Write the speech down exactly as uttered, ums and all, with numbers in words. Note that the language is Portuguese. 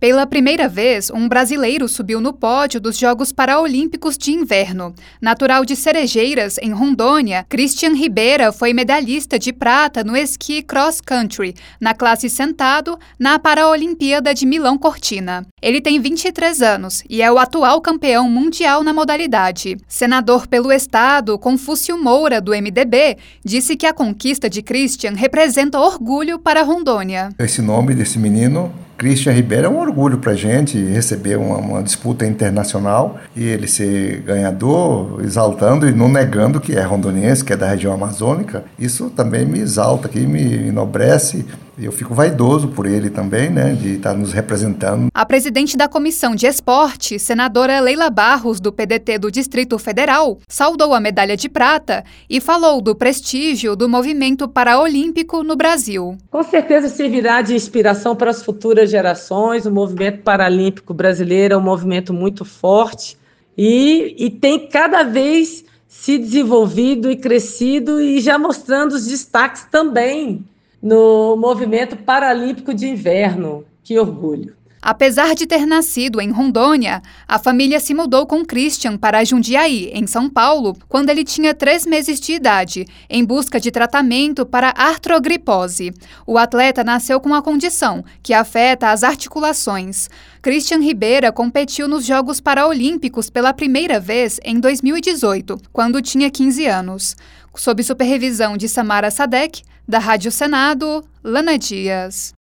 Pela primeira vez, um brasileiro subiu no pódio dos Jogos Paraolímpicos de Inverno. Natural de Cerejeiras, em Rondônia, Christian Ribeira foi medalhista de prata no esqui cross country, na classe sentado, na Paraolimpíada de Milão Cortina. Ele tem vinte e três anos e é o atual campeão mundial na modalidade. Senador pelo estado, Confúcio Moura, do M D B, disse que a conquista de Christian representa orgulho para Rondônia. Esse nome desse menino, Christian Ribeira, é um orgulho para a gente receber uma, uma disputa internacional e ele ser ganhador, exaltando e não negando que é rondoniense, que é da região amazônica. Isso também me exalta, aqui, me enobrece. Eu fico vaidoso por ele também, né, de estar nos representando. A presidente da Comissão de Esporte, senadora Leila Barros, do P D T do Distrito Federal, saudou a medalha de prata e falou do prestígio do movimento paraolímpico no Brasil. Com certeza servirá de inspiração para as futuras gerações. O movimento paralímpico brasileiro é um movimento muito forte e, e tem cada vez se desenvolvido e crescido e já mostrando os destaques também no movimento paralímpico de inverno. Que orgulho! Apesar de ter nascido em Rondônia, a família se mudou com Christian para Jundiaí, em São Paulo, quando ele tinha três meses de idade, em busca de tratamento para artrogripose. O atleta nasceu com a condição, que afeta as articulações. Christian Ribeira competiu nos Jogos Paraolímpicos pela primeira vez em dois mil e dezoito, quando tinha quinze anos. Sob supervisão de Samara Sadek, da Rádio Senado, Lana Dias.